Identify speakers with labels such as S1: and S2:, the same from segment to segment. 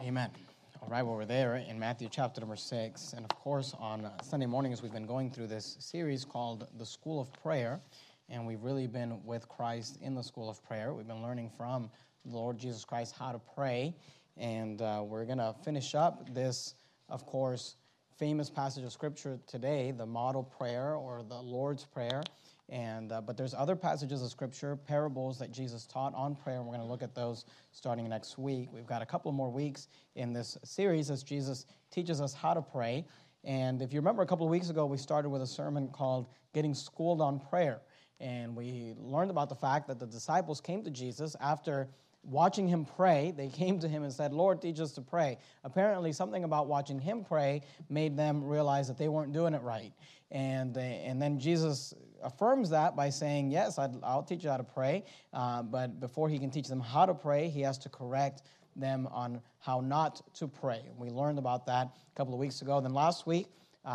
S1: Amen. All right, well, we're there in Matthew chapter number 6. And of course, on Sunday mornings, we've been going through this series called The School of Prayer. And we've really been with Christ in the School of Prayer. We've been learning from the Lord Jesus Christ how to pray. And we're going to finish up this, of course, famous passage of Scripture today, the model prayer or the Lord's Prayer. But there's other passages of Scripture, parables that Jesus taught on prayer, and we're going to look at those starting next week. We've got a couple more weeks in this series as Jesus teaches us how to pray. And if you remember, a couple of weeks ago, we started with a sermon called Getting Schooled on Prayer. And we learned about the fact that the disciples came to Jesus after watching him pray. They came to him and said, "Lord, teach us to pray." Apparently, something about watching him pray made them realize that they weren't doing it right. And then Jesus affirms that by saying, yes, I'll teach you how to pray. But before he can teach them how to pray, he has to correct them on how not to pray. We learned about that a couple of weeks ago. Then last week,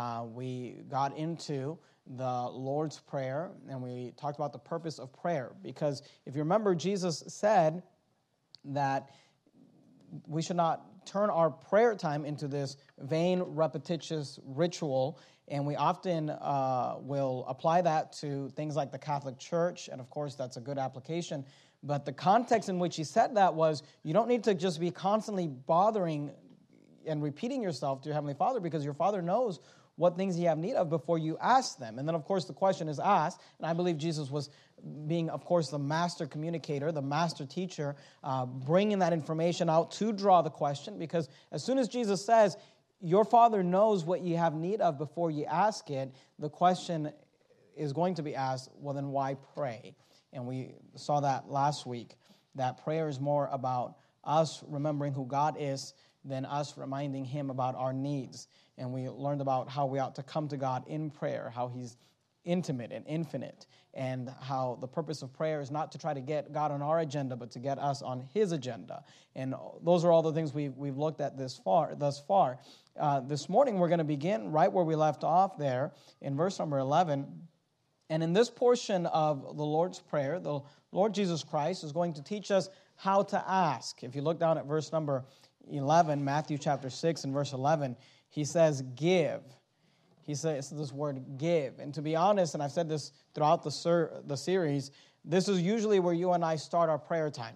S1: we got into the Lord's Prayer, and we talked about the purpose of prayer. Because if you remember, Jesus said that we should not turn our prayer time into this vain, repetitious ritual. And we often will apply that to things like the Catholic Church, and of course that's a good application. But the context in which he said that was, you don't need to just be constantly bothering and repeating yourself to your Heavenly Father, because your Father knows what things you have need of before you ask them. And then, of course, the question is asked, and I believe Jesus was being, of course, the master communicator, the master teacher, bringing that information out to draw the question, because as soon as Jesus says, your Father knows what you have need of before you ask it, the question is going to be asked, well, then why pray? And we saw that last week, that prayer is more about us remembering who God is than us reminding him about our needs. And we learned about how we ought to come to God in prayer, how he's intimate and infinite, and how the purpose of prayer is not to try to get God on our agenda, but to get us on his agenda. And those are all the things we've looked at thus far. This morning we're going to begin right where we left off there in verse number 11. And in this portion of the Lord's Prayer, the Lord Jesus Christ is going to teach us how to ask. If you look down at verse number 11, Matthew chapter 6 and verse 11, he says, give. He says this word, give. And to be honest, and I've said this throughout the series, this is usually where you and I start our prayer time.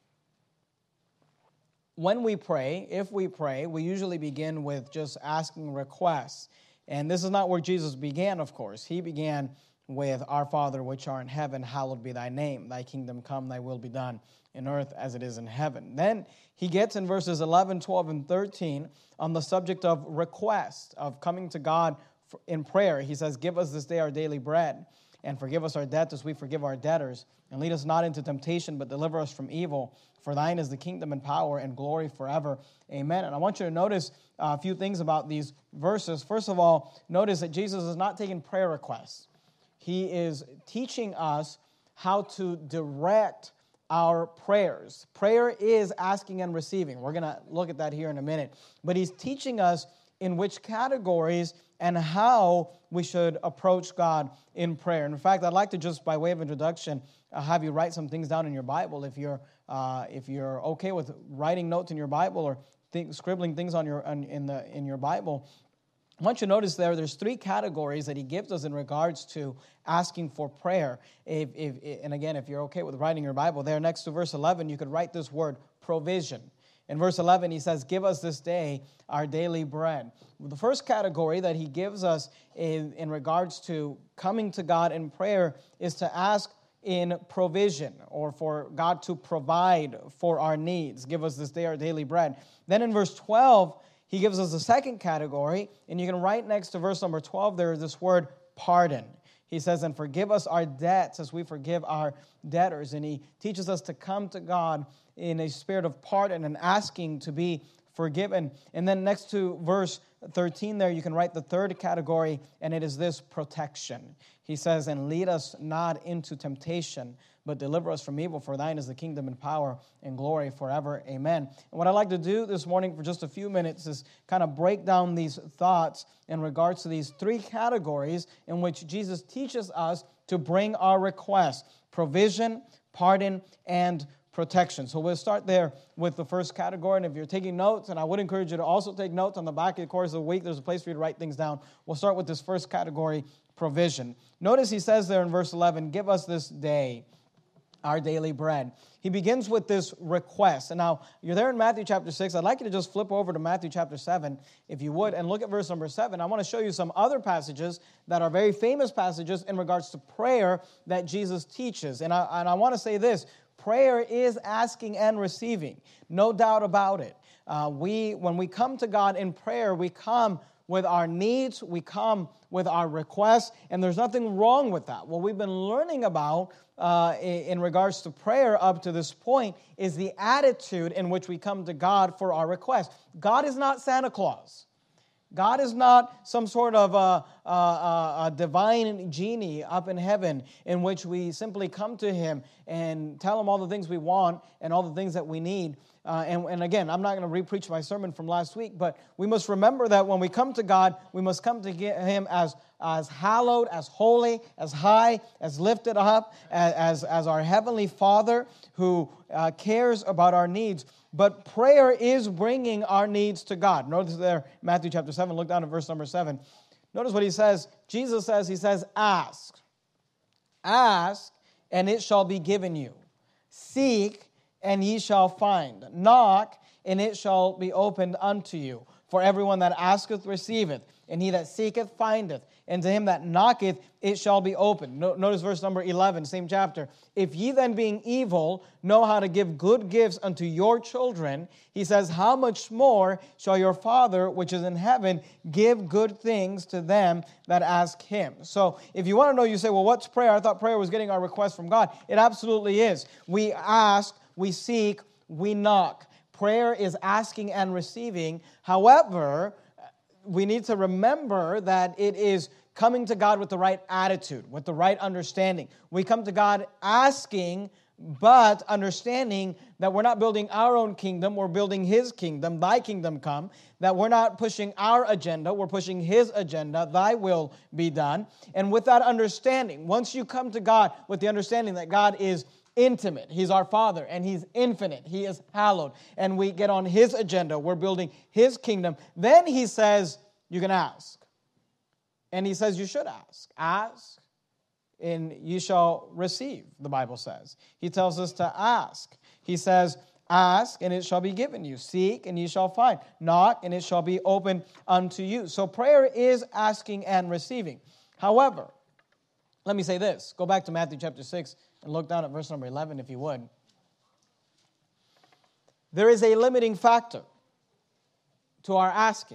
S1: When we pray, if we pray, we usually begin with just asking requests. And this is not where Jesus began, of course. He began with, "Our Father which art in heaven, hallowed be thy name. Thy kingdom come, thy will be done in earth as it is in heaven." Then he gets in verses 11, 12, and 13 on the subject of request, of coming to God in prayer. He says, "Give us this day our daily bread, and forgive us our debts as we forgive our debtors. And lead us not into temptation, but deliver us from evil. For thine is the kingdom and power and glory forever. Amen." And I want you to notice a few things about these verses. First of all, notice that Jesus is not taking prayer requests. He is teaching us how to direct our prayers. Prayer is asking and receiving. We're going to look at that here in a minute. But he's teaching us in which categories and how we should approach God in prayer. And in fact, I'd like to just, by way of introduction, have you write some things down in your Bible. If you're okay with writing notes in your Bible or scribbling things on in your Bible, I want you to notice there's three categories that he gives us in regards to asking for prayer. And again, if you're okay with writing your Bible, there next to verse 11, you could write this word, provision. In verse 11, he says, "Give us this day our daily bread." The first category that he gives us in regards to coming to God in prayer is to ask in provision, or for God to provide for our needs. Give us this day our daily bread. Then in verse 12, he gives us the second category, and you can write next to verse number 12, there is this word, pardon. He says, "And forgive us our debts as we forgive our debtors." And he teaches us to come to God in a spirit of pardon and asking to be forgiven. And then next to verse 13 there, you can write the third category, and it is this, protection. He says, "And lead us not into temptation, but deliver us from evil, for thine is the kingdom and power and glory forever. Amen." And what I'd like to do this morning for just a few minutes is kind of break down these thoughts in regards to these three categories in which Jesus teaches us to bring our requests: provision, pardon, and protection. So we'll start there with the first category. And if you're taking notes, and I would encourage you to also take notes on the back of the course of the week, there's a place for you to write things down. We'll start with this first category, provision. Notice he says there in verse 11, give us this day our daily bread. He begins with this request. And now, you're there in Matthew chapter 6. I'd like you to just flip over to Matthew chapter 7, if you would, and look at verse number 7. I want to show you some other passages that are very famous passages in regards to prayer that Jesus teaches. And I want to say this, prayer is asking and receiving, no doubt about it. When we come to God in prayer, we come with our needs, we come with our requests, and there's nothing wrong with that. What we've been learning about in regards to prayer up to this point is the attitude in which we come to God for our requests. God is not Santa Claus. God is not some sort of a divine genie up in heaven in which we simply come to Him and tell Him all the things we want and all the things that we need. And again, I'm not going to re-preach my sermon from last week, but we must remember that when we come to God, we must come to Him as hallowed, as holy, as high, as lifted up, as our Heavenly Father who cares about our needs. But prayer is bringing our needs to God. Notice there, Matthew chapter 7, look down at verse number 7. Notice what He says. Jesus says, He says, ask. Ask, and it shall be given you. Seek, and ye shall find. Knock, and it shall be opened unto you. For everyone that asketh receiveth, and he that seeketh findeth, and to him that knocketh it shall be opened. Notice verse number 11, same chapter. If ye then being evil know how to give good gifts unto your children, he says, how much more shall your Father which is in heaven give good things to them that ask Him? So if you want to know, you say, well, what's prayer? I thought prayer was getting our request from God. It absolutely is. We ask, we seek, we knock. Prayer is asking and receiving. However, we need to remember that it is coming to God with the right attitude, with the right understanding. We come to God asking, but understanding that we're not building our own kingdom, we're building His kingdom, Thy kingdom come, that we're not pushing our agenda, we're pushing His agenda, Thy will be done. And with that understanding, once you come to God with the understanding that God is intimate, He's our Father, and He's infinite, He is hallowed, and we get on His agenda, we're building His kingdom, then He says, you can ask. And He says you should ask. Ask, and you shall receive, the Bible says. He tells us to ask. He says, ask, and it shall be given you. Seek, and ye shall find. Knock, and it shall be opened unto you. So prayer is asking and receiving. However, let me say this. Go back to Matthew chapter 6 and look down at verse number 11, if you would. There is a limiting factor to our asking.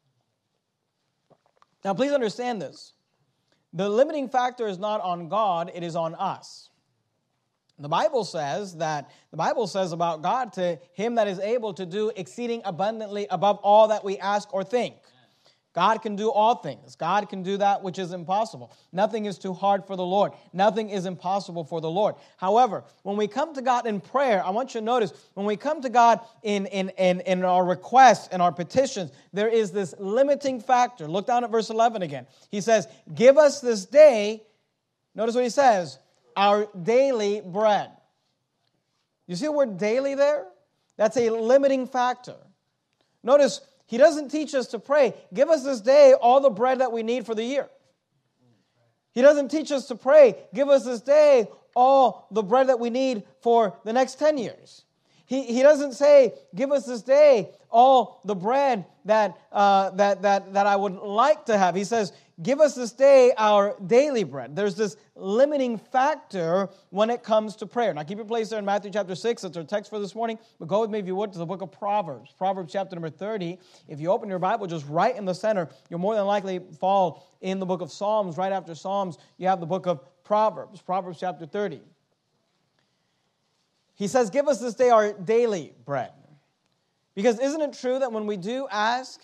S1: Now, please understand this. The limiting factor is not on God, it is on us. The Bible says about God, to Him that is able to do exceeding abundantly above all that we ask or think. God can do all things. God can do that which is impossible. Nothing is too hard for the Lord. Nothing is impossible for the Lord. However, when we come to God in prayer, I want you to notice, when we come to God in our requests and our petitions, there is this limiting factor. Look down at verse 11 again. He says, give us this day, notice what He says, our daily bread. You see the word daily there? That's a limiting factor. Notice, He doesn't teach us to pray, give us this day all the bread that we need for the year. He doesn't teach us to pray, give us this day all the bread that we need for the next 10 years. He doesn't say, give us this day all the bread that I would like to have. He says, give us this day our daily bread. There's this limiting factor when it comes to prayer. Now keep your place there in Matthew chapter 6. That's our text for this morning. But go with me, if you would, to the book of Proverbs. Proverbs chapter number 30. If you open your Bible just right in the center, you'll more than likely fall in the book of Psalms. Right after Psalms, you have the book of Proverbs. Proverbs chapter 30. He says, give us this day our daily bread. Because isn't it true that when we do ask,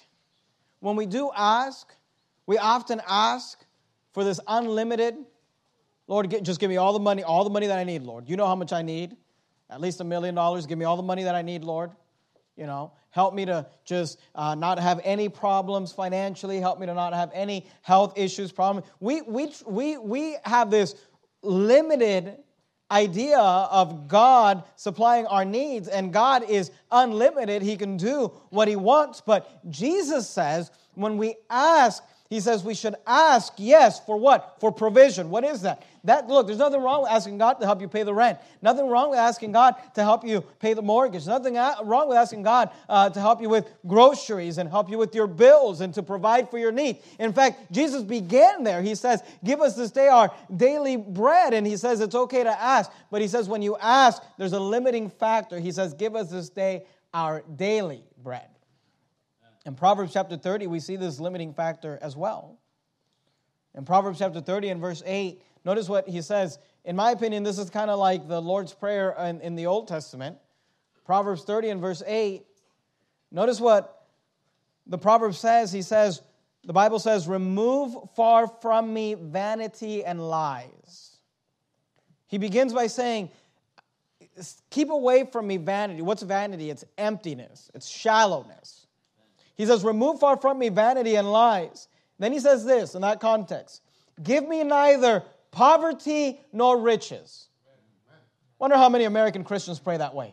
S1: we often ask for this unlimited, Lord, just give me all the money that I need, Lord. You know how much I need. At least $1 million. Give me all the money that I need, Lord. You know, help me to just not have any problems financially. Help me to not have any health issues, problems. We have this limited idea of God supplying our needs, and God is unlimited. He can do what He wants. But Jesus says when we ask, He says we should ask, yes, for what? For provision. What is that? Look, there's nothing wrong with asking God to help you pay the rent. Nothing wrong with asking God to help you pay the mortgage. Nothing wrong with asking God to help you with groceries and help you with your bills and to provide for your needs. In fact, Jesus began there. He says, give us this day our daily bread. And He says it's okay to ask. But He says when you ask, there's a limiting factor. He says, give us this day our daily bread. In Proverbs chapter 30, we see this limiting factor as well. In Proverbs chapter 30 and verse 8, notice what he says. In my opinion, this is kind of like the Lord's Prayer in the Old Testament. Proverbs 30 and verse 8. Notice what the Proverb says. The Bible says, remove far from me vanity and lies. He begins by saying, keep away from me vanity. What's vanity? It's emptiness. It's shallowness. He says, remove far from me vanity and lies. Then he says this in that context. Give me neither poverty nor riches. Wonder how many American Christians pray that way.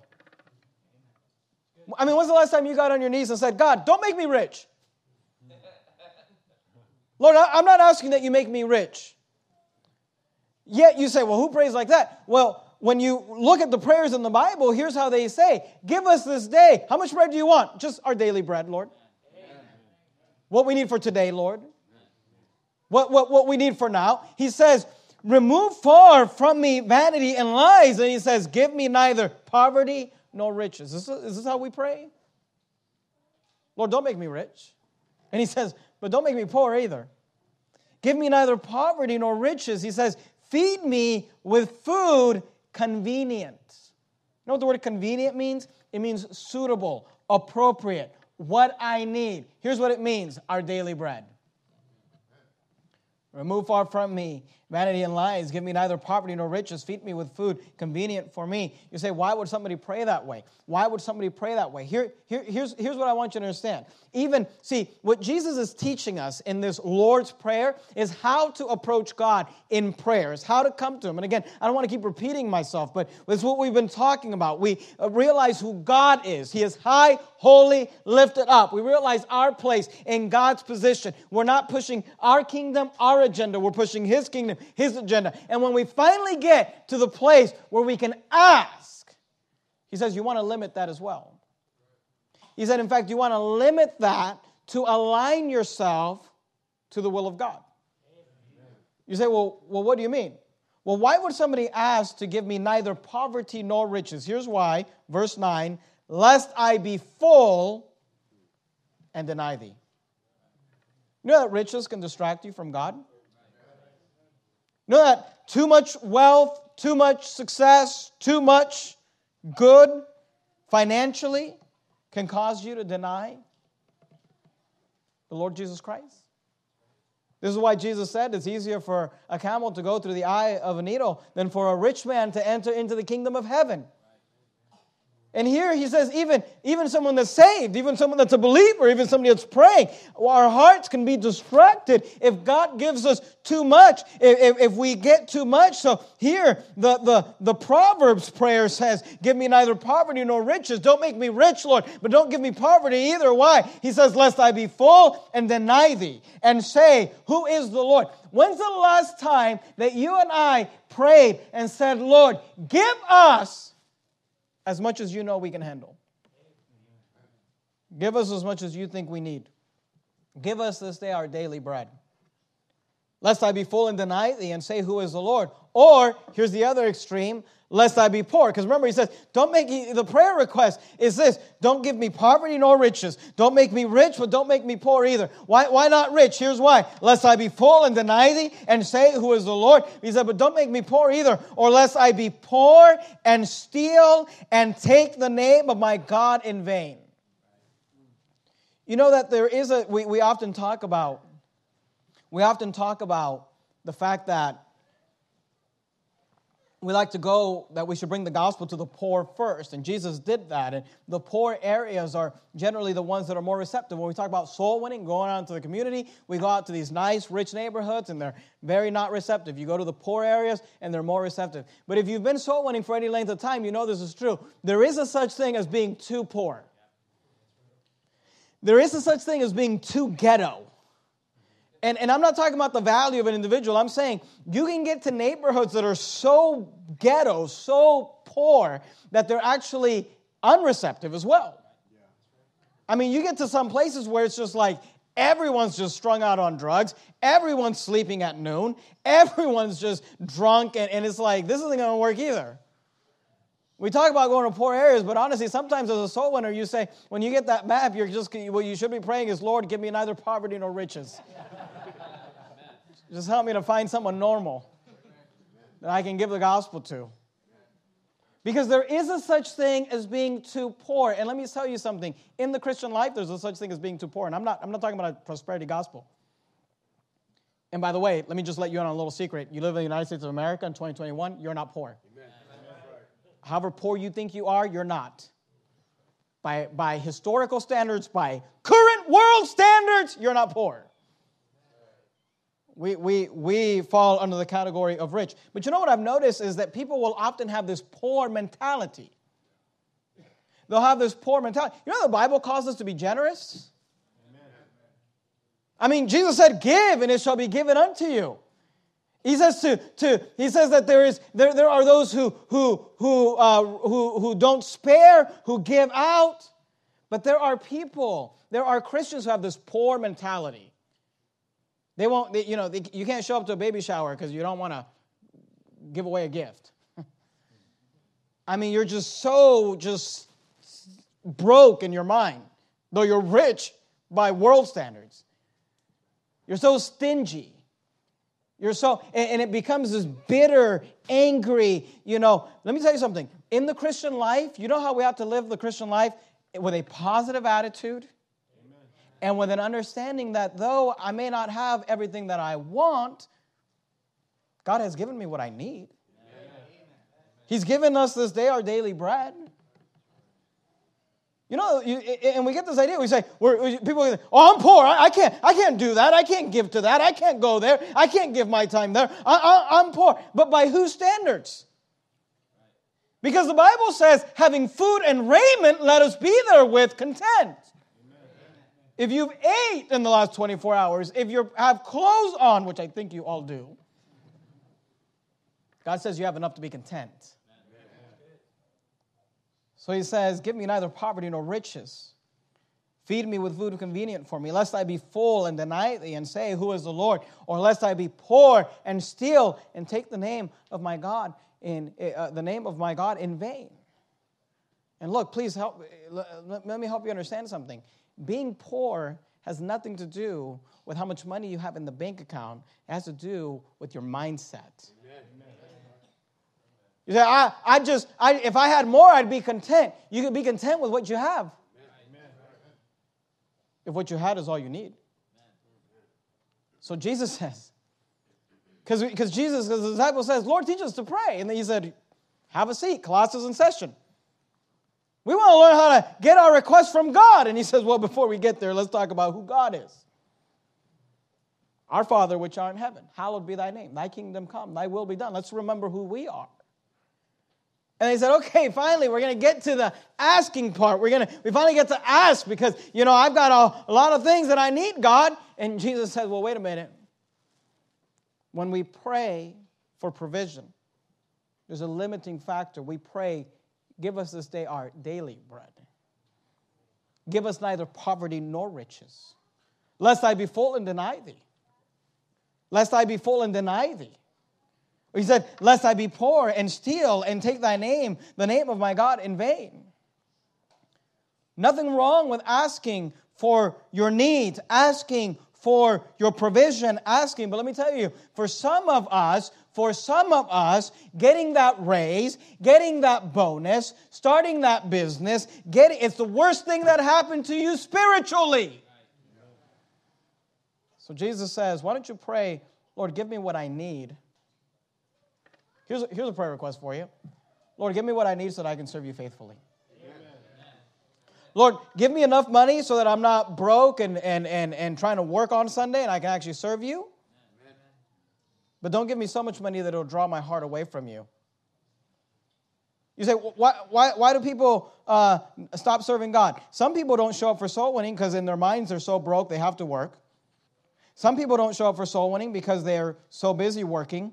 S1: I mean, when's the last time you got on your knees and said, God, don't make me rich? Lord, I'm not asking that you make me rich. Yet you say, well, who prays like that? Well, when you look at the prayers in the Bible, here's how they say. Give us this day. How much bread do you want? Just our daily bread, Lord. What we need for today, Lord. What we need for now. He says, remove far from me vanity and lies. And He says, give me neither poverty nor riches. Is this how we pray? Lord, don't make me rich. And He says, but don't make me poor either. Give me neither poverty nor riches. He says, feed me with food convenient. You know what the word convenient means? It means suitable, appropriate, what I need. Here's what it means, our daily bread. Remove far from me vanity and lies. Give me neither poverty nor riches. Feed me with food convenient for me. You say, why would somebody pray that way? Why would somebody pray that way? Here's what I want you to understand. What Jesus is teaching us in this Lord's Prayer is how to approach God in prayer, is how to come to Him. And again, I don't want to keep repeating myself, but it's what we've been talking about. We realize who God is. He is high, holy, lifted up. We realize our place in God's position. We're not pushing our kingdom, our agenda. We're pushing His kingdom, His agenda. And when we finally get to the place where we can ask, He says, you want to limit that as well. He said, in fact, you want to limit that to align yourself to the will of God. You say, well, what do you mean? Well, why would somebody ask to give me neither poverty nor riches? Here's why. Verse 9, lest I be full and deny thee. You know that riches can distract you from God? You know that too much wealth, too much success, too much good financially can cause you to deny the Lord Jesus Christ? This is why Jesus said it's easier for a camel to go through the eye of a needle than for a rich man to enter into the kingdom of heaven. And here he says, even someone that's saved, even someone that's a believer, even somebody that's praying, our hearts can be distracted if God gives us too much, if we get too much. So here, the Proverbs prayer says, give me neither poverty nor riches. Don't make me rich, Lord, but don't give me poverty either. Why? He says, lest I be full and deny thee and say, who is the Lord? When's the last time that you and I prayed and said, Lord, give us as much as you know we can handle? Give us as much as you think we need. Give us this day our daily bread. Lest I be full and deny thee and say, who is the Lord? Or, here's the other extreme, lest I be poor. Because remember, he says, the prayer request is this, don't give me poverty nor riches. Don't make me rich, but don't make me poor either. Why not rich? Here's why. Lest I be full and deny thee and say, who is the Lord? He said, but don't make me poor either. Or lest I be poor and steal and take the name of my God in vain. You know that there is we often talk about the fact that we like to go that we should bring the gospel to the poor first, and Jesus did that. And the poor areas are generally the ones that are more receptive. When we talk about soul winning, going out into the community, we go out to these nice, rich neighborhoods, and they're very not receptive. You go to the poor areas, and they're more receptive. But if you've been soul winning for any length of time, you know this is true. There is a such thing as being too poor. There is a such thing as being too ghetto. And I'm not talking about the value of an individual. I'm saying you can get to neighborhoods that are so ghetto, so poor, that they're actually unreceptive as well. I mean, you get to some places where it's just like everyone's just strung out on drugs. Everyone's sleeping at noon. Everyone's just drunk. And it's like, this isn't going to work either. We talk about going to poor areas, but honestly, sometimes as a soul winner, you say, when you get that map, what you should be praying is, Lord, give me neither poverty nor riches. Just help me to find someone normal that I can give the gospel to. Because there is a such thing as being too poor. And let me tell you something. In the Christian life, there's a such thing as being too poor. And I'm not talking about a prosperity gospel. And by the way, let me just let you in on a little secret. You live in the United States of America in 2021, you're not poor. Amen. However poor you think you are, you're not. By historical standards, by current world standards, you're not poor. We fall under the category of rich. But you know what I've noticed is that people will often have this poor mentality. They'll have this poor mentality. You know the Bible calls us to be generous? Amen. I mean, Jesus said, give and it shall be given unto you. He says he says that there are those who don't spare, who give out. But there are Christians who have this poor mentality. They won't, you can't show up to a baby shower because you don't want to give away a gift. I mean, you're just broke in your mind, though you're rich by world standards. You're so stingy. And it becomes this bitter, angry, Let me tell you something. In the Christian life, you know how we have to live the Christian life? With a positive attitude. And with an understanding that though I may not have everything that I want, God has given me what I need. He's given us this day our daily bread. And we get this idea. We say, people say, oh, I'm poor. I can't do that. I can't give to that. I can't go there. I can't give my time there. I'm poor. But by whose standards? Because the Bible says, having food and raiment, let us be therewith content. If you've ate in the last 24 hours, if you have clothes on, which I think you all do, God says you have enough to be content. So he says, give me neither poverty nor riches. Feed me with food convenient for me, lest I be full and deny thee and say, who is the Lord? Or lest I be poor and steal and take the name of my God in vain. And look, please let me help you understand something. Being poor has nothing to do with how much money you have in the bank account. It has to do with your mindset. Amen. You say, if I had more, I'd be content. You can be content with what you have. Amen. If what you had is all you need. So Jesus says, because the disciple says, Lord, teach us to pray. And then he said, have a seat. Class is in session. We want to learn how to get our requests from God. And he says, well, before we get there, let's talk about who God is. Our Father, which art in heaven, hallowed be thy name. Thy kingdom come, thy will be done. Let's remember who we are. And they said, okay, finally, we're going to get to the asking part. We finally get to ask because, I've got a lot of things that I need, God. And Jesus said, well, wait a minute. When we pray for provision, there's a limiting factor. We pray, give us this day our daily bread. Give us neither poverty nor riches, lest I be full and deny thee. Lest I be full and deny thee. He said, lest I be poor and steal and take thy name, the name of my God, in vain. Nothing wrong with asking for your needs, asking for your provision, asking. But let me tell you, for some of us, getting that raise, getting that bonus, starting that business, it's the worst thing that happened to you spiritually. So Jesus says, why don't you pray, Lord, give me what I need. Here's a prayer request for you. Lord, give me what I need so that I can serve you faithfully. Amen. Lord, give me enough money so that I'm not broke and trying to work on Sunday and I can actually serve you. Amen. But don't give me so much money that it'll draw my heart away from you. You say, why do people stop serving God? Some people don't show up for soul winning because in their minds they're so broke they have to work. Some people don't show up for soul winning because they're so busy working.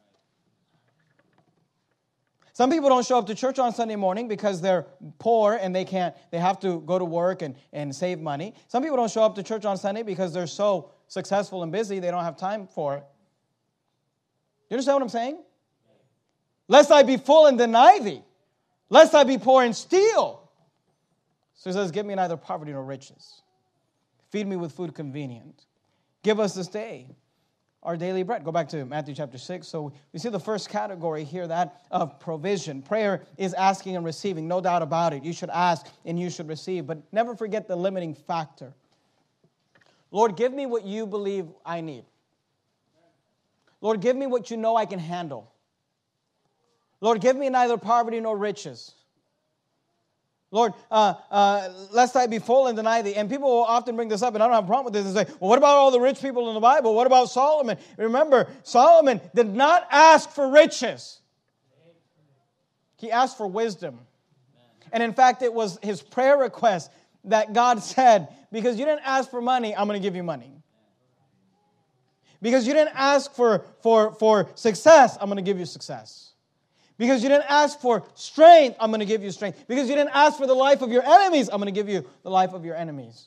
S1: Some people don't show up to church on Sunday morning because they're poor and they have to go to work and save money. Some people don't show up to church on Sunday because they're so successful and busy they don't have time for it. You understand what I'm saying? Lest I be full and deny thee, lest I be poor and steal. So he says, give me neither poverty nor riches. Feed me with food convenient. Give us this day our daily bread. Go back to Matthew chapter 6. So we see the first category here, that of provision. Prayer is asking and receiving, no doubt about it. You should ask and you should receive. But never forget the limiting factor. Lord, give me what you believe I need. Lord, give me what you know I can handle. Lord, give me neither poverty nor riches. Lord, lest I be full and deny thee. And people will often bring this up, and I don't have a problem with this, and say, well, what about all the rich people in the Bible? What about Solomon? Remember, Solomon did not ask for riches. He asked for wisdom. And in fact, it was his prayer request that God said, because you didn't ask for money, I'm going to give you money. Because you didn't ask for success, I'm going to give you success. Because you didn't ask for strength, I'm going to give you strength. Because you didn't ask for the life of your enemies, I'm going to give you the life of your enemies.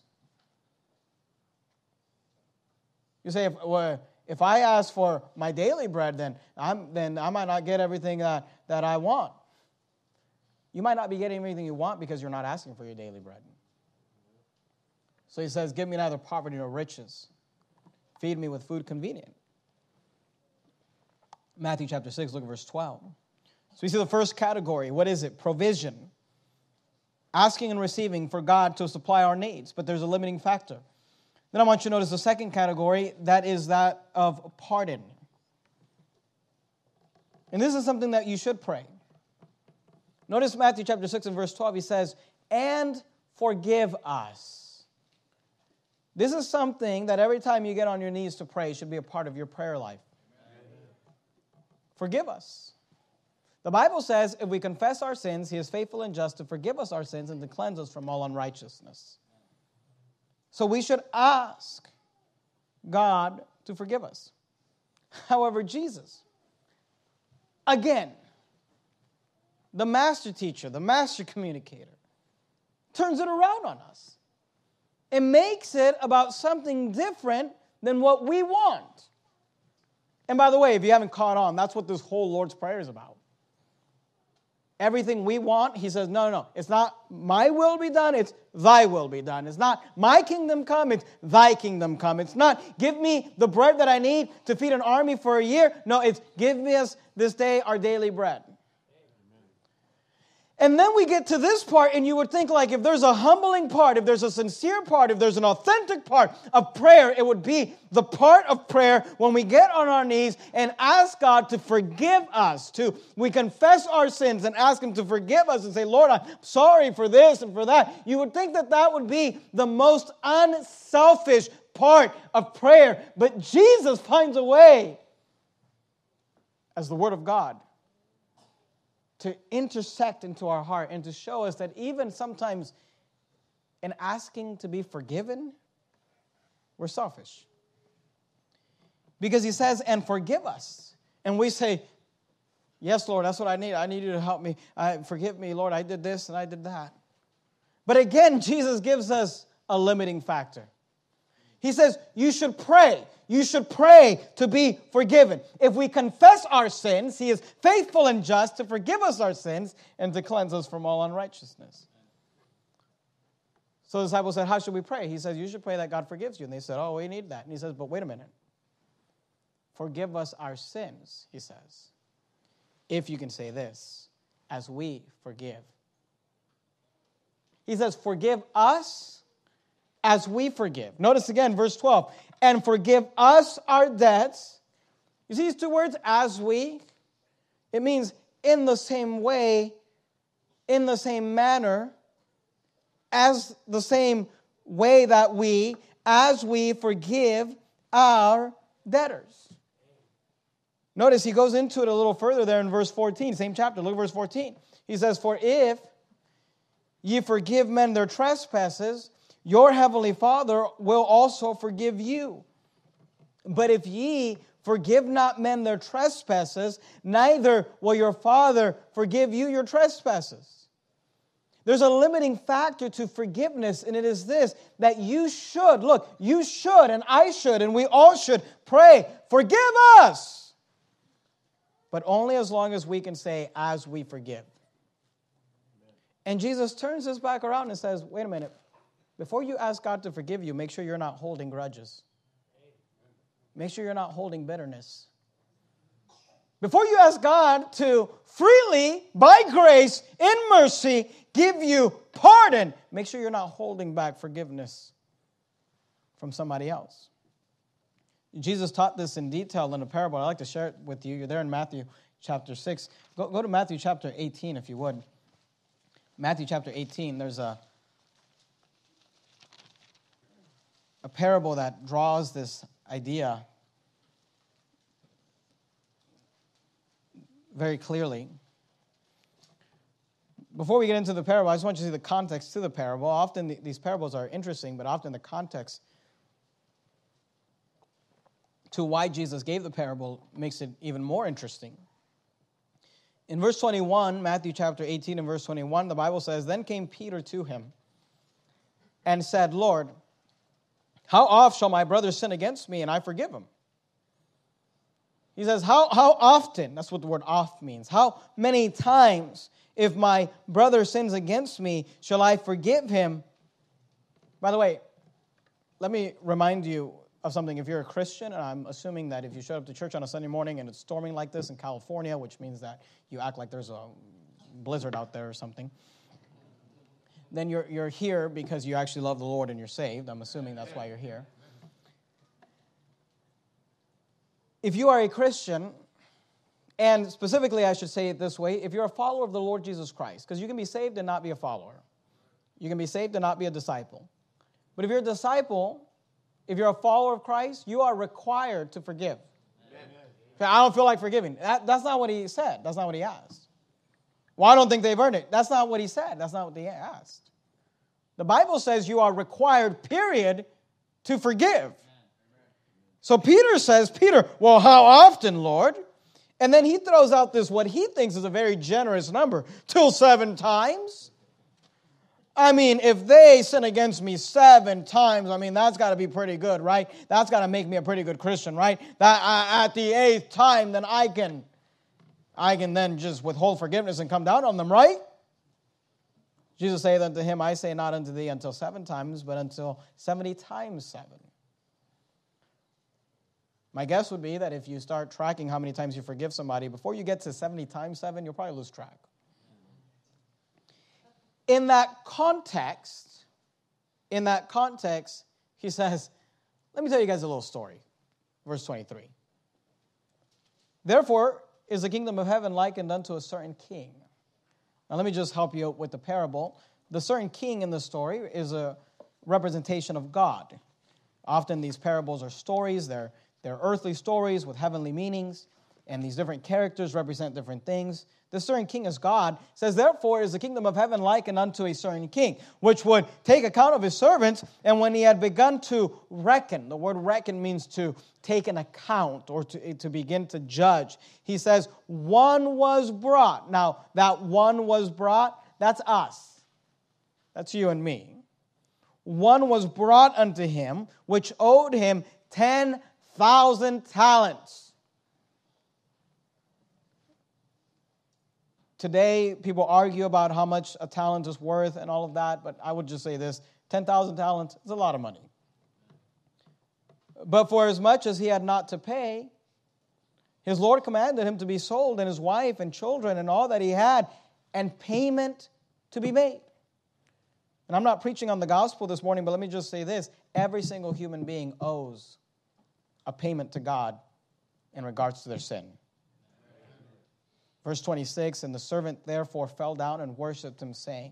S1: You say, if I ask for my daily bread, then I might not get everything that I want. You might not be getting everything you want because you're not asking for your daily bread. So he says, give me neither poverty nor riches. Feed me with food convenient. Matthew chapter 6, look at verse 12. So we see the first category. What is it? Provision. Asking and receiving for God to supply our needs. But there's a limiting factor. Then I want you to notice the second category. That is that of pardon. And this is something that you should pray. Notice Matthew chapter 6 and verse 12. He says, and forgive us. This is something that every time you get on your knees to pray should be a part of your prayer life. Amen. Forgive us. The Bible says if we confess our sins, He is faithful and just to forgive us our sins and to cleanse us from all unrighteousness. So we should ask God to forgive us. However, Jesus, again, the master teacher, the master communicator, turns it around on us. It makes it about something different than what we want. And by the way, if you haven't caught on, that's what this whole Lord's Prayer is about. Everything we want, He says, no. It's not my will be done, it's thy will be done. It's not my kingdom come, it's thy kingdom come. It's not give me the bread that I need to feed an army for a year. No, it's give us this day our daily bread. And then we get to this part, and you would think like if there's a humbling part, if there's a sincere part, if there's an authentic part of prayer, it would be the part of prayer when we get on our knees and ask God to forgive us. We confess our sins and ask Him to forgive us and say, Lord, I'm sorry for this and for that. You would think that that would be the most unselfish part of prayer. But Jesus finds a way, as the Word of God, to intersect into our heart and to show us that even sometimes in asking to be forgiven, we're selfish. Because He says, and forgive us. And we say, yes, Lord, that's what I need. I need you to help me. Forgive me, Lord, I did this and I did that. But again, Jesus gives us a limiting factor. He says, you should pray. You should pray to be forgiven. If we confess our sins, He is faithful and just to forgive us our sins and to cleanse us from all unrighteousness. So the disciples said, how should we pray? He says, you should pray that God forgives you. And they said, oh, we need that. And He says, but wait a minute. Forgive us our sins, He says, if you can say this, as we forgive. He says, forgive us as we forgive. Notice again, verse 12. And forgive us our debts. You see these two words, as we? It means in the same way, in the same manner, as the same way that as we forgive our debtors. Notice he goes into it a little further there in verse 14, same chapter, look at verse 14. He says, for if ye forgive men their trespasses, your heavenly Father will also forgive you. But if ye forgive not men their trespasses, neither will your Father forgive you your trespasses. There's a limiting factor to forgiveness, and it is this, that you should, and I should, and we all should pray, forgive us. But only as long as we can say, as we forgive. And Jesus turns this back around and says, wait a minute, before you ask God to forgive you, make sure you're not holding grudges. Make sure you're not holding bitterness. Before you ask God to freely, by grace, in mercy, give you pardon, make sure you're not holding back forgiveness from somebody else. Jesus taught this in detail in a parable. I'd like to share it with you. You're there in Matthew chapter 6. Go to Matthew chapter 18 if you would. Matthew chapter 18, there's a parable that draws this idea very clearly. Before we get into the parable, I just want you to see the context to the parable. Often these parables are interesting, but often the context to why Jesus gave the parable makes it even more interesting. In verse 21, Matthew chapter 18 and verse 21, the Bible says, then came Peter to him and said, Lord, how oft shall my brother sin against me and I forgive him? He says, how often? That's what the word oft means. How many times, if my brother sins against me, shall I forgive him? By the way, let me remind you of something. If you're a Christian, and I'm assuming that if you showed up to church on a Sunday morning and it's storming like this in California, which means that you act like there's a blizzard out there or something, then you're here because you actually love the Lord and you're saved. I'm assuming that's why you're here. If you are a Christian, and specifically I should say it this way, if you're a follower of the Lord Jesus Christ, because you can be saved and not be a follower. You can be saved and not be a disciple. But if you're a disciple, if you're a follower of Christ, you are required to forgive. Amen. I don't feel like forgiving. That's not what he said. That's not what he asked. Well, I don't think they've earned it. That's not what he said. That's not what he asked. The Bible says you are required, period, to forgive. So Peter says, well, how often, Lord? And then he throws out this, what he thinks is a very generous number, till 7 times. I mean, if they sin against me 7 times, I mean, that's got to be pretty good, right? That's got to make me a pretty good Christian, right? That at the 8th time, then I can then just withhold forgiveness and come down on them, right? Jesus saith unto him, I say not unto thee until 7 times, but until 70 times 7. My guess would be that if you start tracking how many times you forgive somebody, before you get to 70 times 7, you'll probably lose track. In that context, he says, let me tell you guys a little story. Verse 23. Therefore is the kingdom of heaven likened unto a certain king. Now let me just help you with the parable. The certain king in the story is a representation of God. Often these parables are stories. They're earthly stories with heavenly meanings, and these different characters represent different things. The certain king is God. It says, therefore is the kingdom of heaven likened unto a certain king, which would take account of his servants, and when he had begun to reckon, the word reckon means to take an account or to begin to judge. He says, one was brought. Now, that one was brought, that's us. That's you and me. One was brought unto him, which owed him 10,000 talents. Today, people argue about how much a talent is worth and all of that, but I would just say this, 10,000 talents is a lot of money. But for as much as he had not to pay, his Lord commanded him to be sold, and his wife and children and all that he had, and payment to be made. And I'm not preaching on the gospel this morning, but let me just say this. Every single human being owes a payment to God in regards to their sin. Verse 26, and the servant therefore fell down and worshipped him, saying,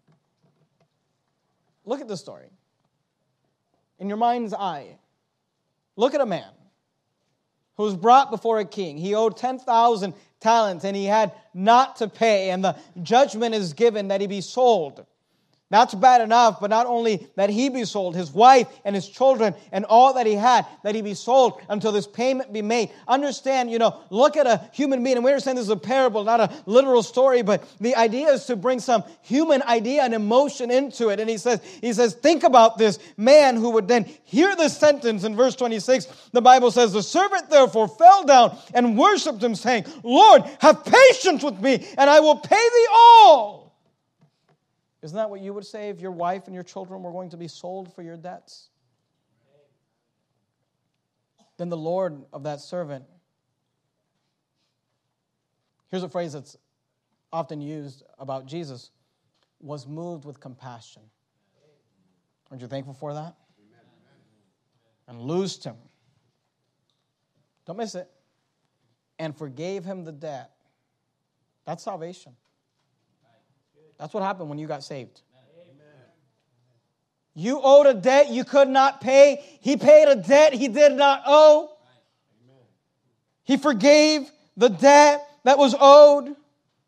S1: look at the story. In your mind's eye, look at a man who was brought before a king. He owed 10,000 talents, and he had not to pay, and the judgment is given that he be sold. That's bad enough, but not only that he be sold, his wife and his children and all that he had, that he be sold until this payment be made. Understand, look at a human being, and we understand this is a parable, not a literal story, but the idea is to bring some human idea and emotion into it. And he says, think about this man who would then hear this sentence in verse 26. The Bible says, the servant therefore fell down and worshipped him, saying, Lord, have patience with me, and I will pay thee all. Isn't that what you would say if your wife and your children were going to be sold for your debts? Then the Lord of that servant, here's a phrase that's often used about Jesus, was moved with compassion. Aren't you thankful for that? And loosed him. Don't miss it. And forgave him the debt. That's salvation. That's what happened when you got saved. You owed a debt you could not pay. He paid a debt he did not owe. He forgave the debt that was owed.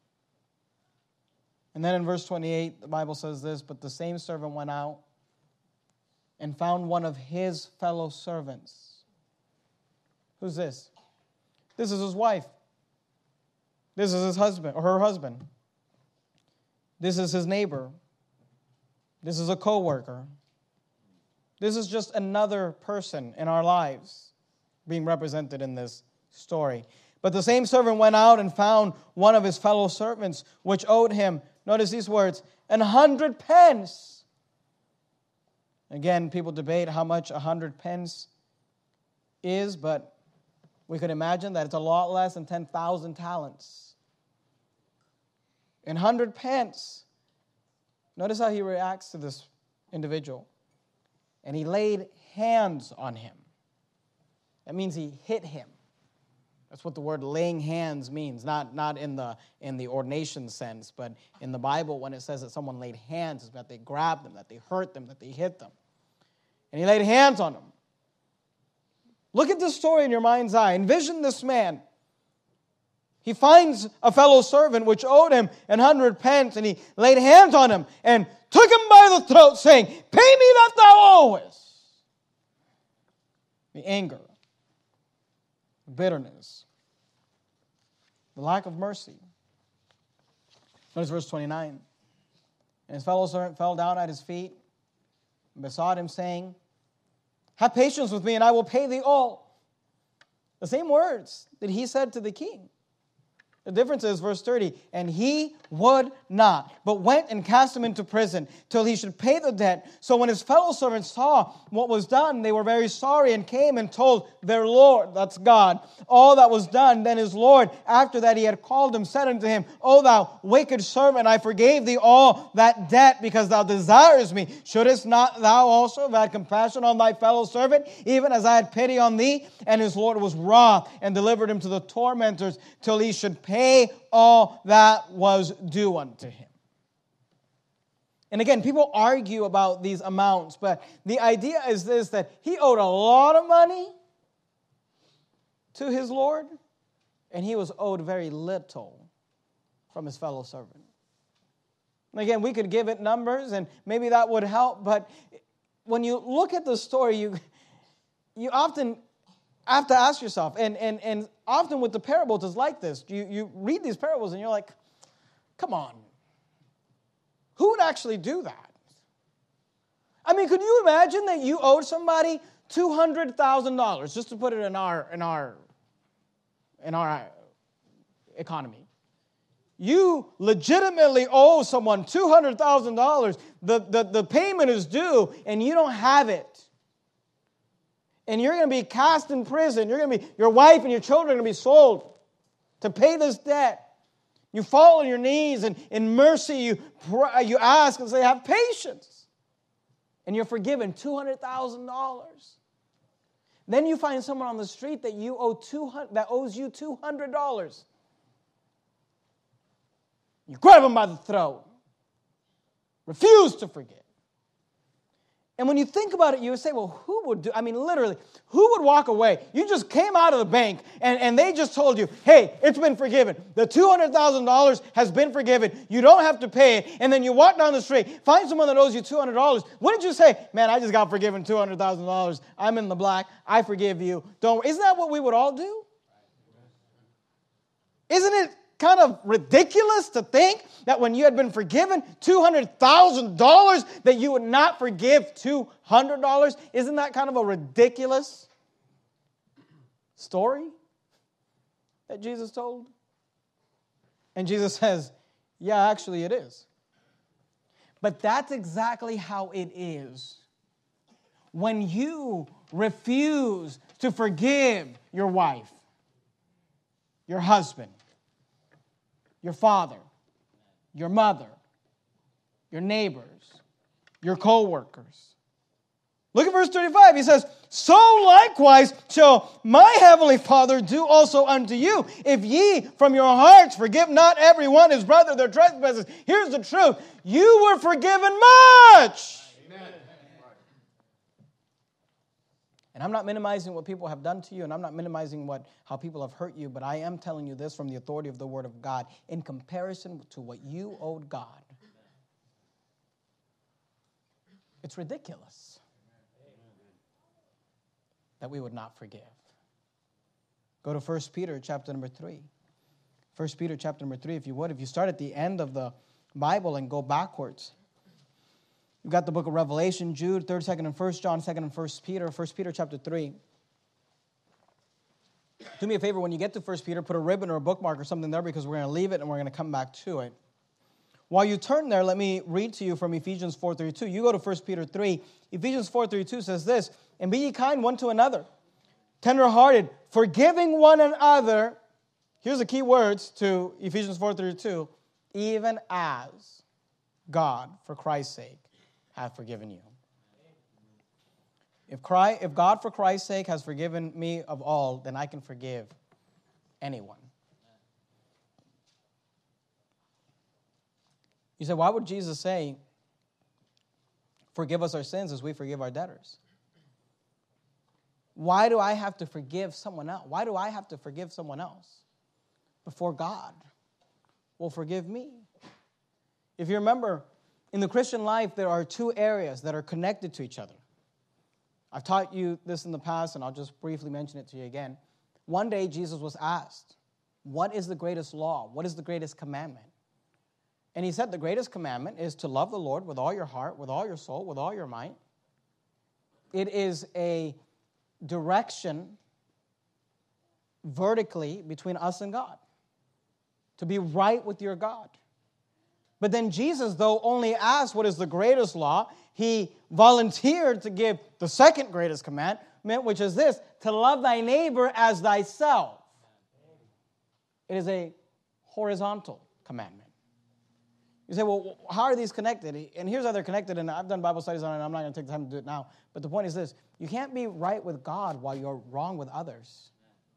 S1: And then in verse 28, the Bible says this, but the same servant went out and found one of his fellow servants. Who's this? This is his wife. This is his husband or her husband. This is his neighbor. This is a co-worker. This is just another person in our lives being represented in this story. But the same servant went out and found one of his fellow servants, which owed him, notice these words, 100 pence. Again, people debate how much 100 pence is, but we could imagine that it's a lot less than 10,000 talents. 100 pence. Notice how he reacts to this individual. And he laid hands on him. That means he hit him. That's what the word laying hands means. Not in the ordination sense, but in the Bible when it says that someone laid hands, it's that they grabbed them, that they hurt them, that they hit them. And he laid hands on them. Look at this story in your mind's eye. Envision this man. He finds a fellow servant which owed him 100 pence, and he laid hands on him and took him by the throat, saying, pay me that thou owest. The anger, the bitterness, the lack of mercy. Notice verse 29. And his fellow servant fell down at his feet and besought him, saying, have patience with me, and I will pay thee all. The same words that he said to the king. The difference is, verse 30, and he would not, but went and cast him into prison till he should pay the debt. So when his fellow servants saw what was done, they were very sorry and came and told their Lord, that's God, all that was done. Then his Lord, after that he had called him, said unto him, O thou wicked servant, I forgave thee all that debt because thou desirest me. Shouldest not thou also have had compassion on thy fellow servant, even as I had pity on thee? And his Lord was wroth and delivered him to the tormentors till he should pay all that was due unto him. And again, people argue about these amounts, but the idea is this, that he owed a lot of money to his Lord, and he was owed very little from his fellow servant. And again, we could give it numbers, and maybe that would help, but when you look at the story, you often have to ask yourself, and often with the parables, it's like this. You read these parables and you're like, come on. Who would actually do that? I mean, could you imagine that you owed somebody $200,000, just to put it in our economy? You legitimately owe someone $200,000. The payment is due, and you don't have it. And you're going to be cast in prison. Your wife and your children are going to be sold to pay this debt. You fall on your knees, and in mercy you ask and say, have patience. And you're forgiven $200,000. Then you find someone on the street that owes you $200. You grab them by the throat. Refuse to forgive. And when you think about it, you would say, well, who would do, literally, who would walk away? You just came out of the bank and they just told you, hey, it's been forgiven. The $200,000 has been forgiven. You don't have to pay it. And then you walk down the street, find someone that owes you $200. Wouldn't you say, man, I just got forgiven $200,000. I'm in the black. I forgive you. Don't worry. Isn't that what we would all do? Isn't it kind of ridiculous to think that when you had been forgiven $200,000 that you would not forgive $200? Isn't that kind of a ridiculous story that Jesus told? And Jesus says, yeah, actually it is. But that's exactly how it is when you refuse to forgive your wife, your husband, your father, your mother, your neighbors, your co-workers. Look at verse 35. He says, so likewise shall my heavenly Father do also unto you, if ye from your hearts forgive not every one his brother their trespasses. Here's the truth. You were forgiven much. Amen. And I'm not minimizing what people have done to you, and I'm not minimizing how people have hurt you, but I am telling you this from the authority of the Word of God in comparison to what you owed God. It's ridiculous that we would not forgive. Go to 1 Peter chapter number 3. 1 Peter chapter number 3, if you would. If you start at the end of the Bible and go backwards. You've got the book of Revelation, Jude, 3rd, 2nd, and 1 John, 2nd and 1 Peter, 1 Peter chapter 3. Do me a favor, when you get to 1 Peter, put a ribbon or a bookmark or something there because we're going to leave it and we're going to come back to it. While you turn there, let me read to you from Ephesians 4:32. You go to 1 Peter 3. Ephesians 4:32 says this, and be ye kind one to another, tender-hearted, forgiving one another. Here's the key words to Ephesians 4:32, even as God, for Christ's sake, hath forgiven you. If God, for Christ's sake, has forgiven me of all, then I can forgive anyone. You say, why would Jesus say, forgive us our sins as we forgive our debtors? Why do I have to forgive someone else? Why do I have to forgive someone else before God will forgive me? If you remember, in the Christian life, there are two areas that are connected to each other. I've taught you this in the past, and I'll just briefly mention it to you again. One day, Jesus was asked, what is the greatest law? What is the greatest commandment? And he said the greatest commandment is to love the Lord with all your heart, with all your soul, with all your might. It is a direction vertically between us and God, to be right with your God. But then Jesus, though only asked what is the greatest law, he volunteered to give the second greatest commandment, which is this, to love thy neighbor as thyself. It is a horizontal commandment. You say, well, how are these connected? And here's how they're connected, and I've done Bible studies on it, and I'm not going to take the time to do it now. But the point is this, you can't be right with God while you're wrong with others.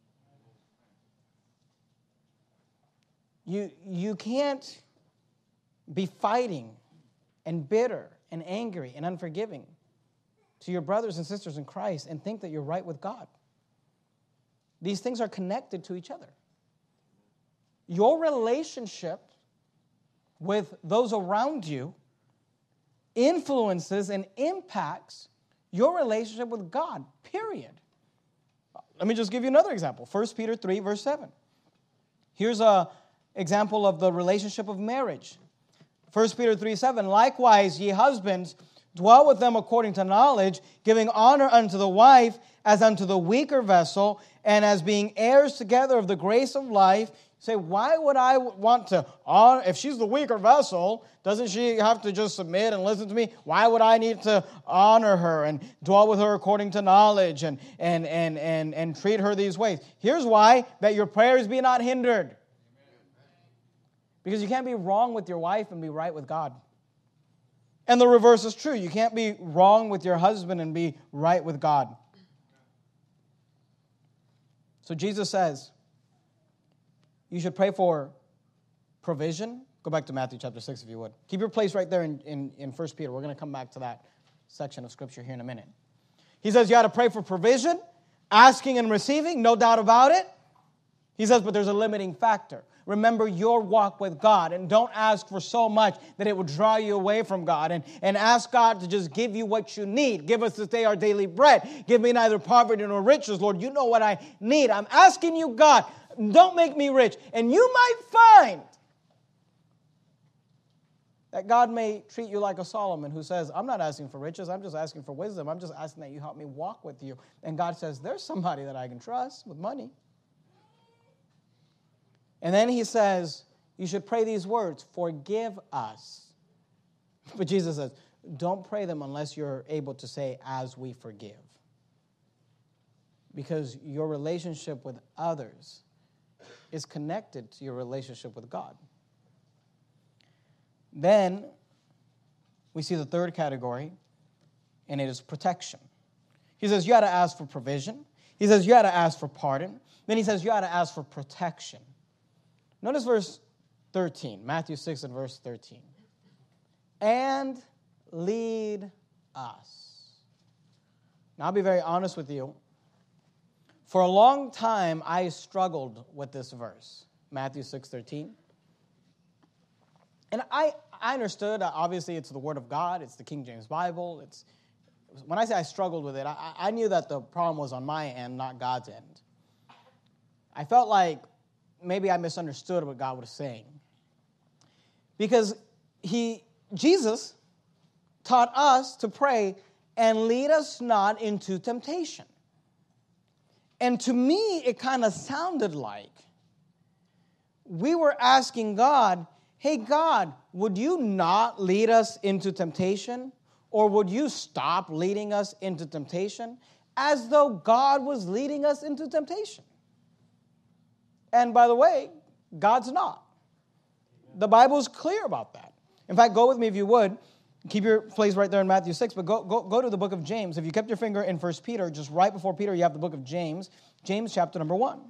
S1: You can't be fighting and bitter and angry and unforgiving to your brothers and sisters in Christ and think that you're right with God. These things are connected to each other. Your relationship with those around you influences and impacts your relationship with God, period. Let me just give you another example. 1 Peter 3, verse 7. Here's an example of the relationship of marriage. 1 Peter 3, 7. Likewise, ye husbands, dwell with them according to knowledge, giving honor unto the wife as unto the weaker vessel, and as being heirs together of the grace of life. Say, why would I want to honor, if she's the weaker vessel, doesn't she have to just submit and listen to me? Why would I need to honor her and dwell with her according to knowledge and treat her these ways? Here's why, that your prayers be not hindered. Because you can't be wrong with your wife and be right with God. And the reverse is true. You can't be wrong with your husband and be right with God. So Jesus says, you should pray for provision Go back to Matthew chapter 6 if you would. Keep your place right there in 1 Peter. We're going to come back to that section of Scripture here in a minute. He says you ought to pray for provision, asking and receiving, no doubt about it. He says, but there's a limiting factor. Remember your walk with God, and don't ask for so much that it will draw you away from God. And ask God to just give you what you need. Give us this day our daily bread. Give me neither poverty nor riches, Lord. You know what I need. I'm asking you, God, don't make me rich. And you might find that God may treat you like a Solomon who says, I'm not asking for riches, I'm just asking for wisdom. I'm just asking that you help me walk with you. And God says, there's somebody that I can trust with money. And then he says, you should pray these words, forgive us. But Jesus says, don't pray them unless you're able to say, as we forgive. Because your relationship with others is connected to your relationship with God. Then we see the third category, and it is protection. He says you ought to ask for provision. He says you ought to ask for pardon. Then he says you ought to ask for protection. Notice verse 13, Matthew 6 and verse 13. And lead us. Now, I'll be very honest with you. For a long time, I struggled with this verse, Matthew 6:13. And I understood, obviously, it's the Word of God. It's the King James Bible. When I say I struggled with it, I knew that the problem was on my end, not God's end. I felt like maybe I misunderstood what God was saying. Because Jesus taught us to pray, and lead us not into temptation. And to me, it kind of sounded like we were asking God, hey, God, would you not lead us into temptation? Or would you stop leading us into temptation? As though God was leading us into temptation. And by the way, God's not. The Bible's clear about that. In fact, go with me if you would. Keep your place right there in Matthew 6, but go to the book of James. If you kept your finger in 1 Peter, just right before Peter, you have the book of James. James chapter number 1.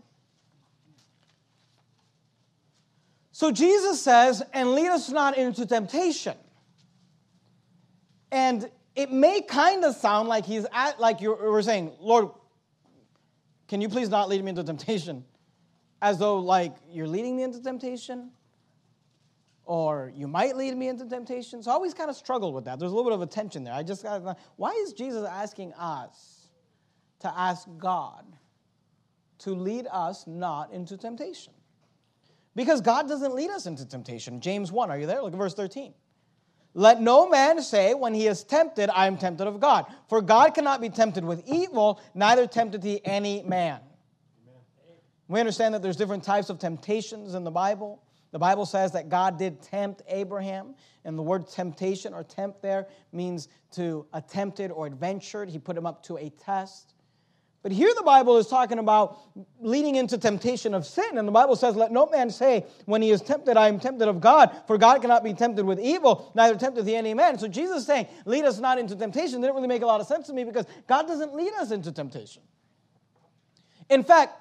S1: So Jesus says, and lead us not into temptation. And it may kind of sound like we're saying, Lord, can you please not lead me into temptation? As though like you're leading me into temptation. Or you might lead me into temptation. So I always kind of struggled with that. There's a little bit of a tension there. Why is Jesus asking us to ask God to lead us not into temptation? Because God doesn't lead us into temptation. James 1, are you there? Look at verse 13. Let no man say when he is tempted, I am tempted of God. For God cannot be tempted with evil, neither tempteth he any man. Amen. We understand that there's different types of temptations in the Bible. The Bible says that God did tempt Abraham, and the word temptation or tempt there means to attempted or adventured. He put him up to a test. But here the Bible is talking about leading into temptation of sin, and the Bible says, let no man say when he is tempted, I am tempted of God, for God cannot be tempted with evil, neither tempteth he any man. So Jesus is saying, lead us not into temptation. Didn't really make a lot of sense to me because God doesn't lead us into temptation. In fact,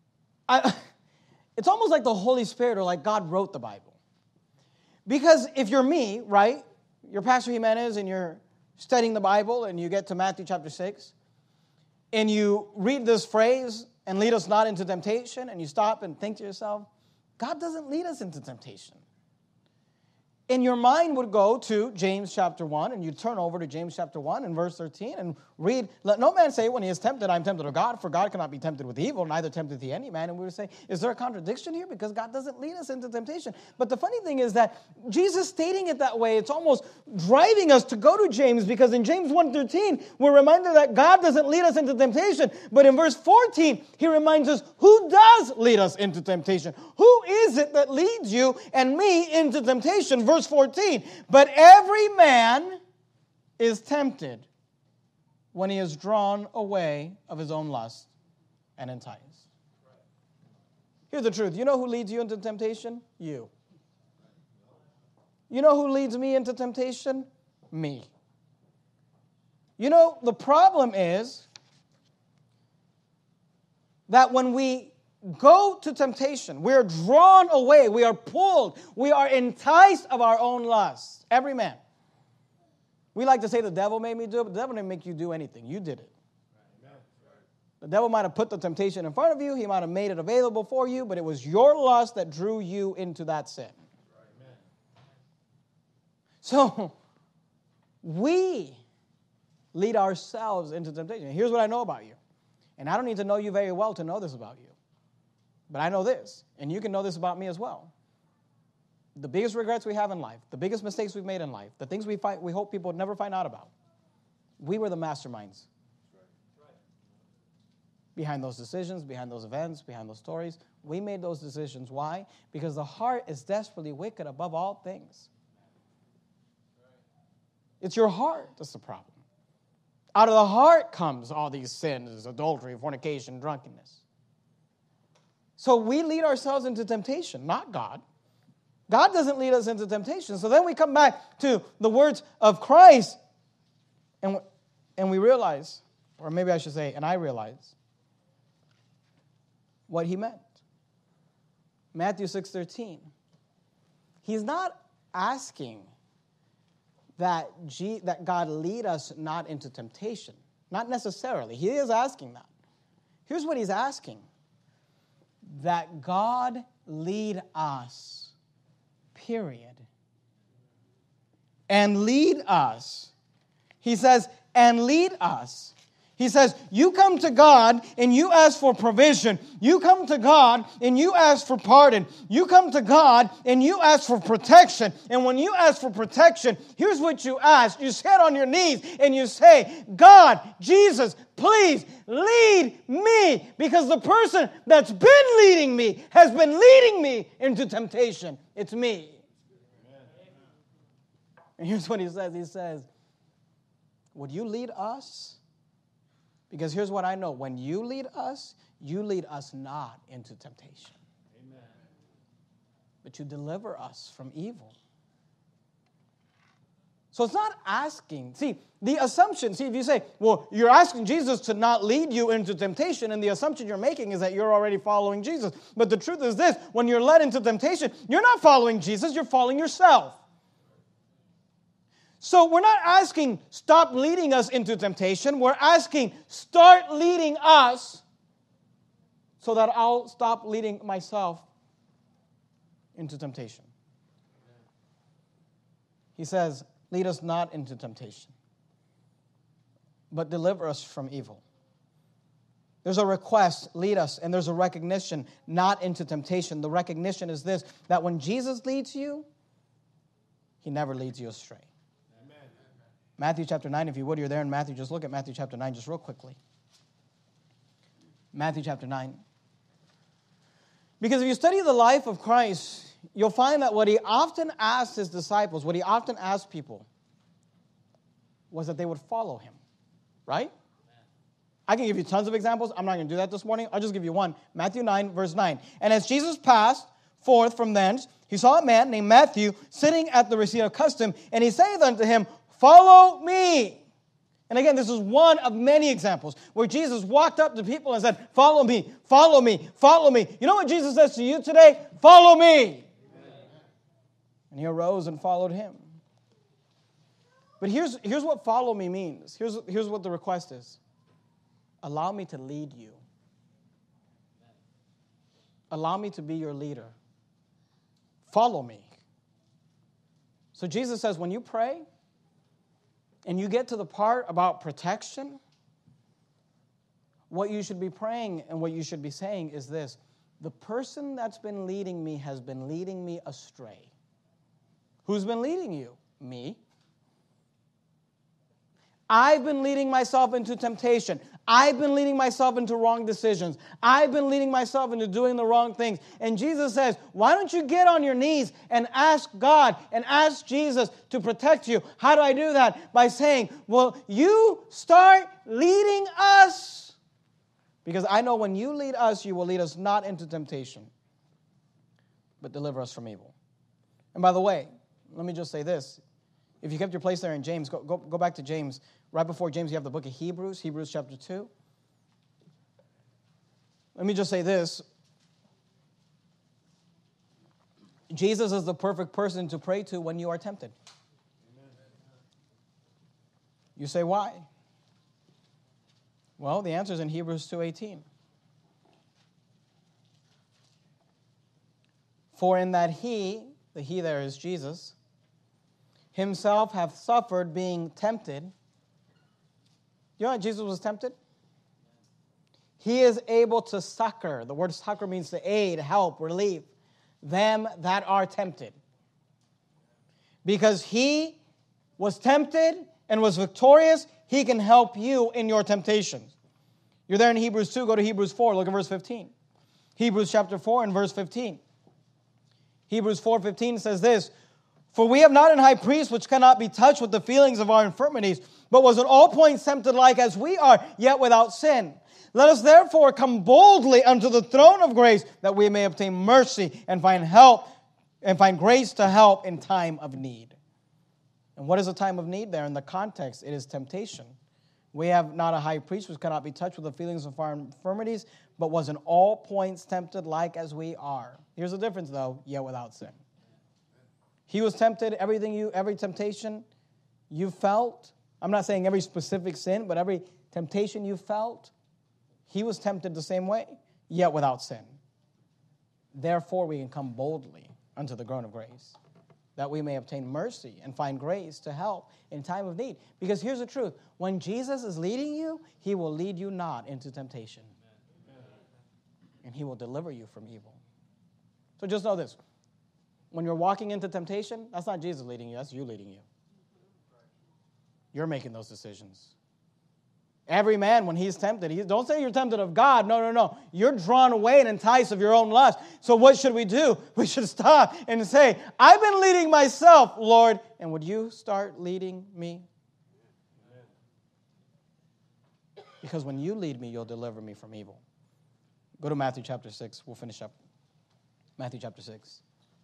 S1: it's almost like the Holy Spirit or like God wrote the Bible. Because if you're me, right, you're Pastor Jimenez and you're studying the Bible and you get to Matthew chapter 6 and you read this phrase, and lead us not into temptation, and you stop and think to yourself, God doesn't lead us into temptation. And your mind would go to James chapter 1, and you turn over to James chapter 1 and verse 13 and read, let no man say when he is tempted, I am tempted of God, for God cannot be tempted with evil, neither tempteth he any man. And we would say, is there a contradiction here? Because God doesn't lead us into temptation. But the funny thing is that Jesus stating it that way, it's almost driving us to go to James, because in James 1:13, we're reminded that God doesn't lead us into temptation. But in verse 14, he reminds us who does lead us into temptation. Who is it that leads you and me into temptation? Verse 14, but every man is tempted when he is drawn away of his own lust and enticed. Here's the truth. You know who leads you into temptation? You. You know who leads me into temptation? Me. You know, the problem is that when we go to temptation. We are drawn away. We are pulled. We are enticed of our own lusts. Every man. We like to say the devil made me do it, but the devil didn't make you do anything. You did it. The devil might have put the temptation in front of you. He might have made it available for you, but it was your lust that drew you into that sin. So, we lead ourselves into temptation. Here's what I know about you. And I don't need to know you very well to know this about you. But I know this, and you can know this about me as well. The biggest regrets we have in life, the biggest mistakes we've made in life, the things we hope people would never find out about, we were the masterminds behind those decisions, behind those events, behind those stories. We made those decisions. Why? Because the heart is desperately wicked above all things. It's your heart that's the problem. Out of the heart comes all these sins, adultery, fornication, drunkenness. So we lead ourselves into temptation, not God. God doesn't lead us into temptation. So then we come back to the words of Christ, and we realize, or maybe I should say, and I realize, what he meant. Matthew 6:13. He's not asking that God lead us not into temptation. Not necessarily. He is asking that. Here's what he's asking. That God lead us, period. And lead us. He says, and lead us. He says, you come to God and you ask for provision. You come to God and you ask for pardon. You come to God and you ask for protection. And when you ask for protection, here's what you ask. You sit on your knees and you say, God, Jesus, please lead me. Because the person that's been leading me has been leading me into temptation. It's me. And here's what he says. He says, would you lead us? Because here's what I know. When you lead us not into temptation. Amen. But you deliver us from evil. So it's not asking. See, the assumption, if you say, well, you're asking Jesus to not lead you into temptation, and the assumption you're making is that you're already following Jesus. But the truth is this, when you're led into temptation, you're not following Jesus, you're following yourself. So we're not asking, stop leading us into temptation. We're asking, start leading us so that I'll stop leading myself into temptation. He says, lead us not into temptation, but deliver us from evil. There's a request, lead us, and there's a recognition, not into temptation. The recognition is this, that when Jesus leads you, he never leads you astray. Matthew chapter 9, if you would, you're there in Matthew. Just look at Matthew chapter 9 just real quickly. Matthew chapter 9. Because if you study the life of Christ, you'll find that what he often asked his disciples, what he often asked people, was that they would follow him. Right? I can give you tons of examples. I'm not going to do that this morning. I'll just give you one. Matthew 9, verse 9. And as Jesus passed forth from thence, he saw a man named Matthew sitting at the receipt of custom, and he saith unto him, follow me. And again, this is one of many examples where Jesus walked up to people and said, follow me, follow me, follow me. You know what Jesus says to you today? Follow me. Amen. And he arose and followed him. But here's what follow me means. Here's what the request is. Allow me to lead you. Allow me to be your leader. Follow me. So Jesus says, when you pray, and you get to the part about protection, what you should be praying and what you should be saying is this. The person that's been leading me has been leading me astray. Who's been leading you? Me. I've been leading myself into temptation. I've been leading myself into wrong decisions. I've been leading myself into doing the wrong things. And Jesus says, why don't you get on your knees and ask God and ask Jesus to protect you? How do I do that? By saying, well, you start leading us. Because I know when you lead us, you will lead us not into temptation, but deliver us from evil. And by the way, let me just say this. If you kept your place there in James, go back to James. Right before James, you have the book of Hebrews, Hebrews chapter 2. Let me just say this. Jesus is the perfect person to pray to when you are tempted. You say, why? Well, the answer is in Hebrews 2:18. For in that he, the he there is Jesus, himself hath suffered being tempted. You know what Jesus was tempted? He is able to succor. The word succor means to aid, help, relieve them that are tempted. Because he was tempted and was victorious, he can help you in your temptations. You're there in Hebrews 2, go to Hebrews 4, look at verse 15. Hebrews chapter 4 and verse 15. Hebrews 4:15 says this, for we have not an high priest which cannot be touched with the feelings of our infirmities, but was at all points tempted like as we are, yet without sin. Let us therefore come boldly unto the throne of grace, that we may obtain mercy and find help, and find grace to help in time of need. And what is a time of need there? In the context, it is temptation. We have not a high priest which cannot be touched with the feelings of our infirmities, but was in all points tempted like as we are. Here's the difference, though, yet without sin. He was tempted, every temptation you felt. I'm not saying every specific sin, but every temptation you felt, he was tempted the same way, yet without sin. Therefore, we can come boldly unto the throne of grace, that we may obtain mercy and find grace to help in time of need. Because here's the truth. When Jesus is leading you, he will lead you not into temptation. And he will deliver you from evil. So just know this. When you're walking into temptation, that's not Jesus leading you, that's you leading you. You're making those decisions. Every man, when he's tempted, don't say you're tempted of God. No. You're drawn away and enticed of your own lust. So what should we do? We should stop and say, I've been leading myself, Lord, and would you start leading me? Because when you lead me, you'll deliver me from evil. Go to Matthew chapter 6. We'll finish up. Matthew chapter 6.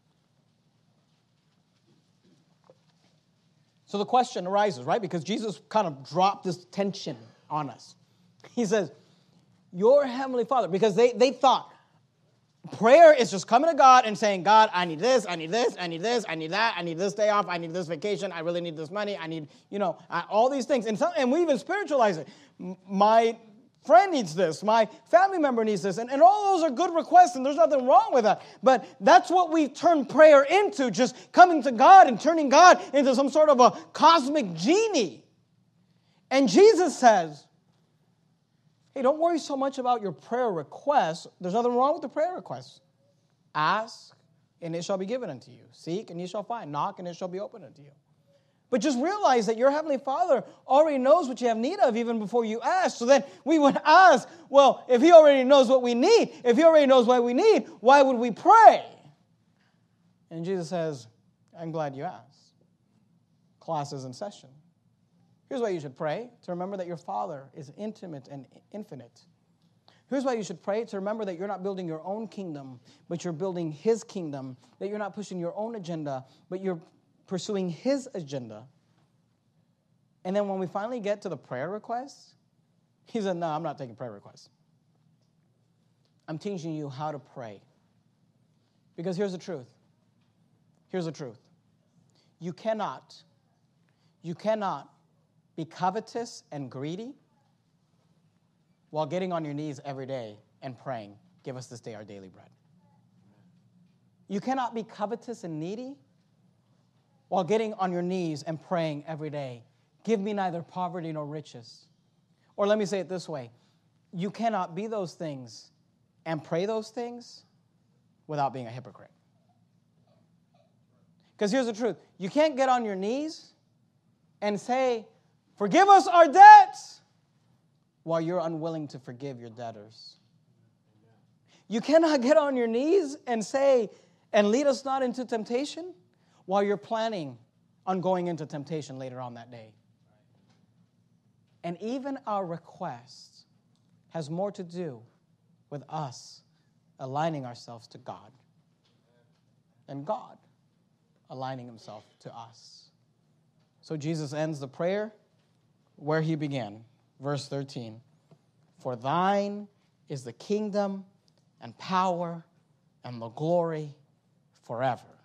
S1: So the question arises, right? Because Jesus kind of dropped this tension on us. He says, your heavenly Father, because they thought prayer is just coming to God and saying, God, I need this, I need this, I need this, I need that, I need this day off, I need this vacation, I really need this money, I need, all these things. And we even spiritualize it. My friend needs this, my family member needs this, and all those are good requests, and there's nothing wrong with that. But that's what we turn prayer into, just coming to God and turning God into some sort of a cosmic genie. And Jesus says, hey, don't worry so much about your prayer requests. There's nothing wrong with the prayer requests. Ask, and it shall be given unto you. Seek, and you shall find. Knock, and it shall be opened unto you. But just realize that your Heavenly Father already knows what you have need of even before you ask. So then we would ask, well, if He already knows what we need, if He already knows what we need, why would we pray? And Jesus says, I'm glad you asked. Class is in session. Here's why you should pray, to remember that your Father is intimate and infinite. Here's why you should pray, to remember that you're not building your own kingdom, but you're building His kingdom, that you're not pushing your own agenda, but you're pursuing His agenda. And then when we finally get to the prayer requests, He said, no, I'm not taking prayer requests. I'm teaching you how to pray. Because here's the truth. Here's the truth. You cannot be covetous and greedy while getting on your knees every day and praying, give us this day our daily bread. You cannot be covetous and needy while getting on your knees and praying every day, give me neither poverty nor riches. Or let me say it this way, you cannot be those things and pray those things without being a hypocrite. Because here's the truth, you can't get on your knees and say, forgive us our debts, while you're unwilling to forgive your debtors. You cannot get on your knees and say, and lead us not into temptation, while you're planning on going into temptation later on that day. And even our request has more to do with us aligning ourselves to God and God aligning Himself to us. So Jesus ends the prayer where He began. Verse 13, for thine is the kingdom and power and the glory forever.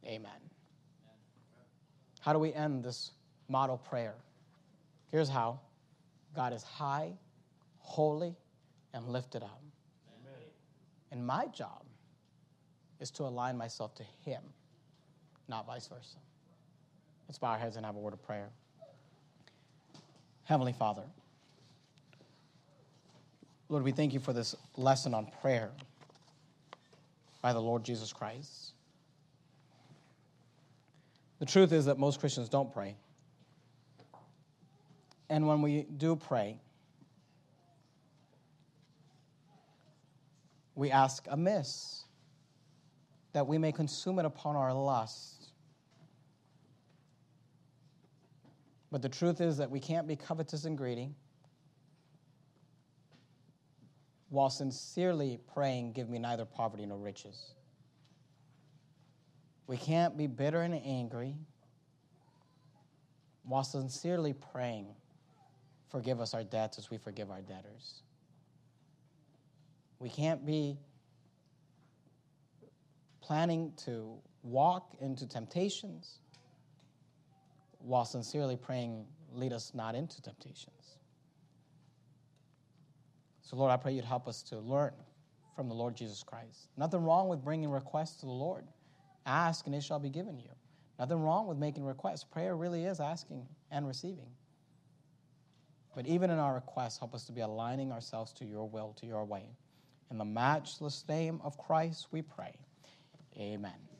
S1: Amen. How do we end this model prayer? Here's how. God is high, holy, and lifted up. Amen. And my job is to align myself to him, not vice versa. Let's bow our heads and have a word of prayer. Heavenly Father, Lord, we thank you for this lesson on prayer by the Lord Jesus Christ. The truth is that most Christians don't pray. And when we do pray, we ask amiss, that we may consume it upon our lust. But the truth is that we can't be covetous and greedy while sincerely praying, give me neither poverty nor riches. We can't be bitter and angry while sincerely praying, forgive us our debts as we forgive our debtors. We can't be planning to walk into temptations while sincerely praying, lead us not into temptations. So, Lord, I pray you'd help us to learn from the Lord Jesus Christ. Nothing wrong with bringing requests to the Lord. Ask, and it shall be given you. Nothing wrong with making requests. Prayer really is asking and receiving. But even in our requests, help us to be aligning ourselves to your will, to your way. In the matchless name of Christ, we pray. Amen.